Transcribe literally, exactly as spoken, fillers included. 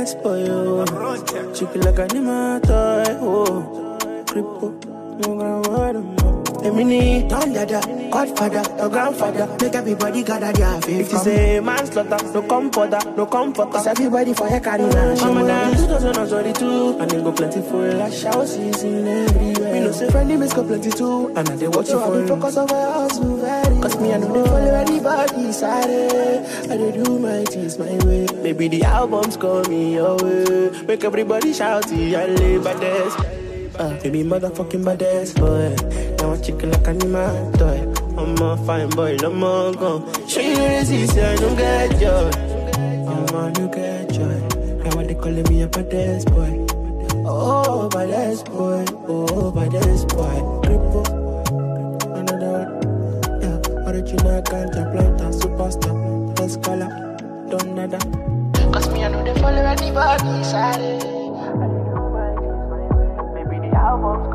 baddest boy, oh. Chicken like a Nima toy, oh. Cripple, no grandmother, Emini, Don Dada, Godfather, your grandfather, make everybody gather their faith. If you say manslaughter, no comforter, no comforter. It's everybody for your carina. Mama dance two thousand twenty-two, and then go plenty for a shower season everywhere. Me no say friendly miss go plenty too, and I they watch you for focus on my house too very. Cause me I know they follow anybody side. I they do my things my way. Maybe the albums call me your way. Make everybody shout, I live by this. Uh, baby motherfucking baddest boy. Now I chicken like an animal toy. I'm a fine boy, I'm a gun. Show you the easy, I don't get joy. I'm a you get joy. Now what they calling me a baddest boy. Oh, baddest boy. Oh, baddest boy. Cripple. Another one. Yeah, original contemplator, superstar. Best color. Don't nada. Cause me I know they follow anybody side. Albums